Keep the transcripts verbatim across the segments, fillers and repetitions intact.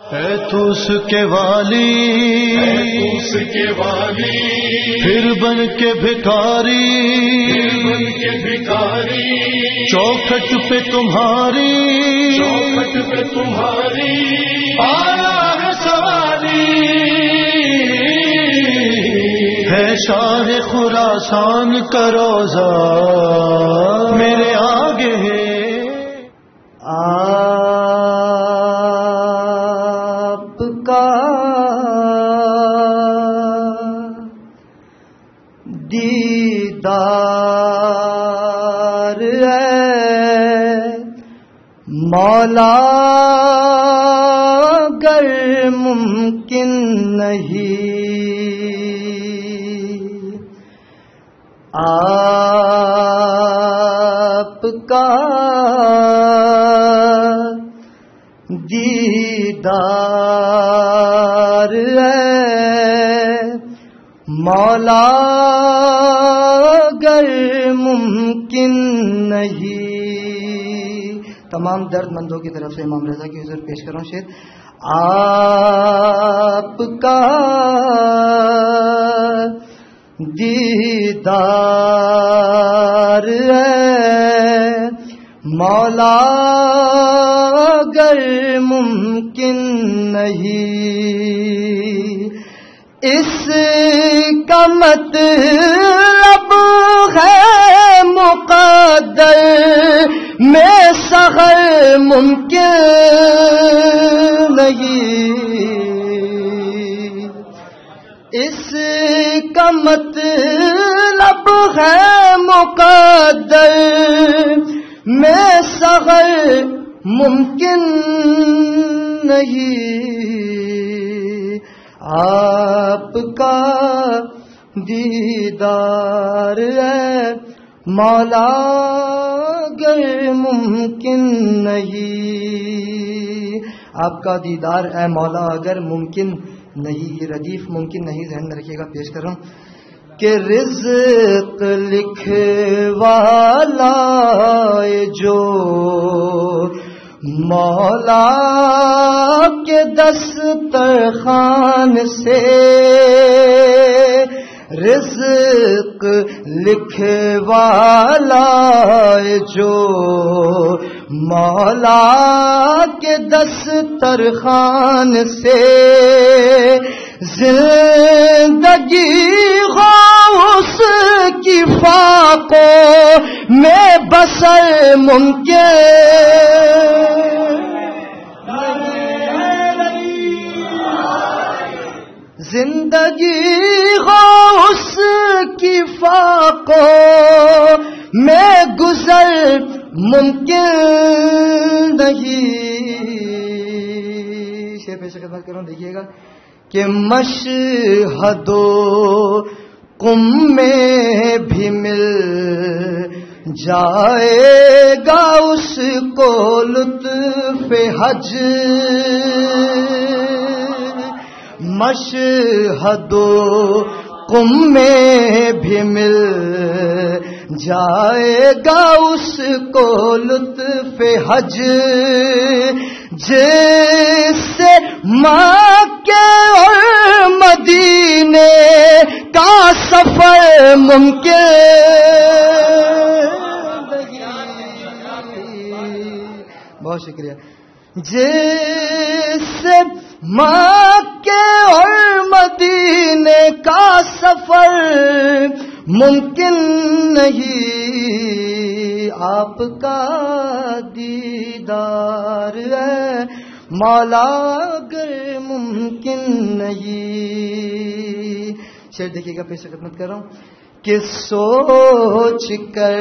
ہے تو اس کے والی اس کے والی پھر بن کے بھکاری بن کے بھکاری چوکھٹ پہ تمہاری چوکھٹ پہ تمہاری آیا ہے سواری ہے شاہ خراسان کا روزہ میرے آگے ہے آپ کا دیدار ہے مولا گر ممکن نہیں آپ کا دیدار ہے مولا گر ممکن نہیں. تمام درد مندوں کی طرف سے امام رضا کی حضور پیش کروں شعر. آپ کا دیدار ہے مولا گر ممکن نہیں. اس کا مطلب ہے مقدر میں سحر ممکن نہیں. اس کا مطلب ہے مقدر میں سحر ممکن نہیں. آپ کا دیدار ہے مولا گر ممکن نہیں. آپ کا دیدار ہے مولا اگر ممکن نہیں. یہ ردیف ممکن نہیں ذہن میں رکھیے گا. پیش کر رہا ہوں کہ رزق لکھوالا جو مولا کے دسترخوان سے رزق لکھوالا جو مولا کے دسترخوان سے زندگی ہو اس کی فاقوں میں بسر ممکن زندگی ہو اس کی فاقوں میں گزر ممکن نہیں. شعر پیش خدمت کروں دیکھیے گا کہ مشہد و قم میں بھی مل جائے گا اس کو لطف حج. مشہد و قم میں بھی مل جائے گا اس کو لطف حج. جیسے مکہ اور مدینے کا سفر ممکن نہیں. بہت شکریہ. جیسے مکہ اور مدینے کا سفر ممکن نہیں. آپ کا دیدار ہے مولا گر ممکن نہیں. شعر دیکھیے گا. پیش خدمت کر رہا ہوں کہ سوچ کر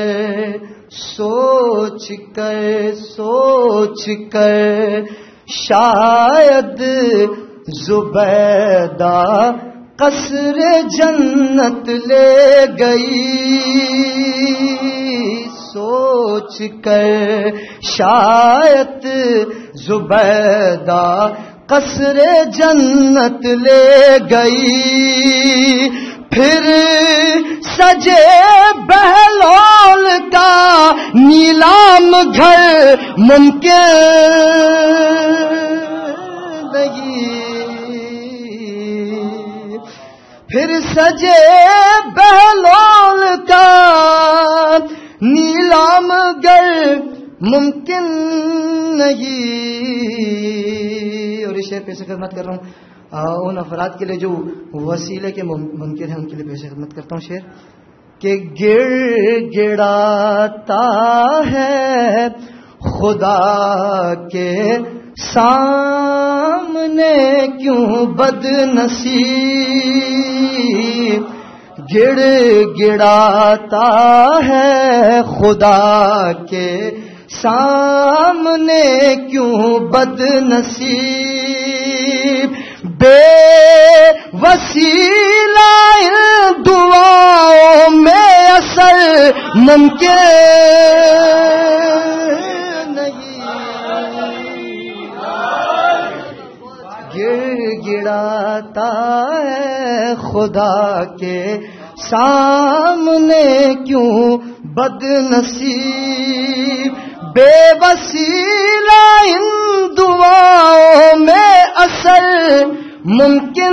سوچ کر سوچ کر شاید زبیدہ قصر جنت لے گئی. سوچ کر شاید زبیدہ قصر جنت لے گئی. پھر سجے بہلول کا نیلام گھر ممکن نہیں، پھر سجے بہلول کا نیلام گر ممکن نہیں. اور یہ شعر پیش خدمت کر رہا ہوں ان افراد کے لیے جو وسیلے کے منکر ہیں، ان کے لیے پیش خدمت کرتا ہوں شعر کہ گڑ گڑاتا ہے خدا کے سامنے کیوں بد نصیب، گڑ گڑاتا ہے خدا کے سامنے کیوں بد نصیب، بے وسیلہ دعاؤں میں اثر ممکن نہیں، گڑ گڑاتا ہے خدا کے سامنے کیوں بد نصیب، بے وسیلہ ان دعاؤں میں اثر ممکن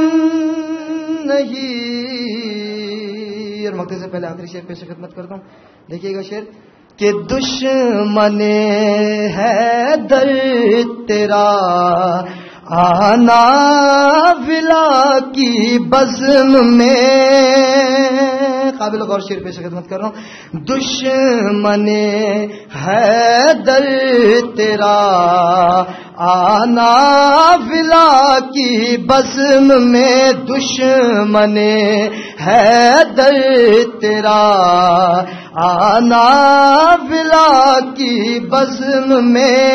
نہیں. اور مقطع سے پہلے آخری شعر پیش خدمت کرتا ہوں، دیکھیے گا شعر کہ دشمن ہے در تیرا آنا ولا کی بزم میں، قابل غور شعر پیش خدمت کر رہا ہوں، دشمن ہے در تیرا آنا ولا کی بزم میں، دشمن ہے در تیرا آنا ولا کی بزم میں،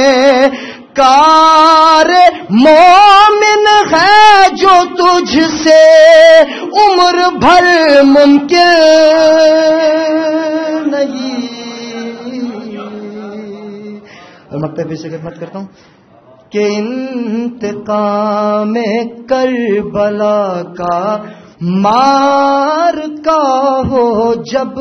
کار مومن ہے جو تجھ سے عمر بھر ممکن نہیں. اور مکتب سے خدمت کرتا ہوں کہ انتقام کربلا کا مار کا ہو جب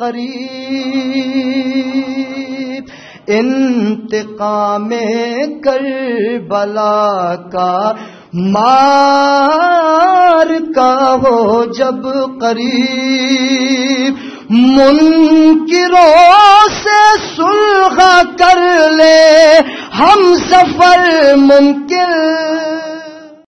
قریب، انتقام کربلا کا مار کا ہو جب قریب، منکروں سے صلح کر لے ہم سفر ممکن